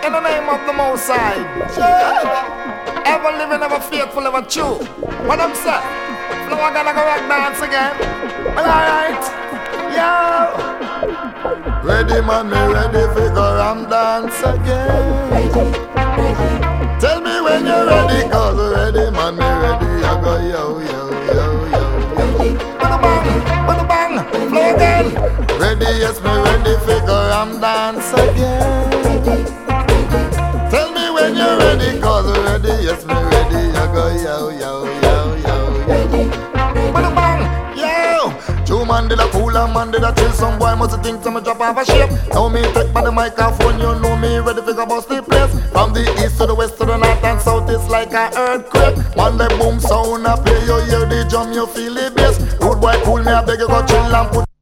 In the name of the Most High. Sure. Ever living, ever faithful, ever true. What I'm saying? Flow gonna go rock dance again. Well, alright. Yo. Ready man, me ready figure I'm dance again. Tell me when you're ready, cause ready man, me ready. I go yo, yo, yo, yo, yo. Bada bang, flow again. Ready, yes, me ready figure I'm dance again. Tell me when you're ready, cause ready, yes, me ready. I go yo, yo, yo, yo, yo. Bada bang, yo. True man did a cool and man did a chill. Some boy must think some drop off a shape. Now me take by the microphone, you know me ready figure bust the place. From the east to the west to the north and south, it's like an earthquake. Man the boom sound a play, you hear the drum, you feel the bass. Good boy cool, me I beg you go chill and put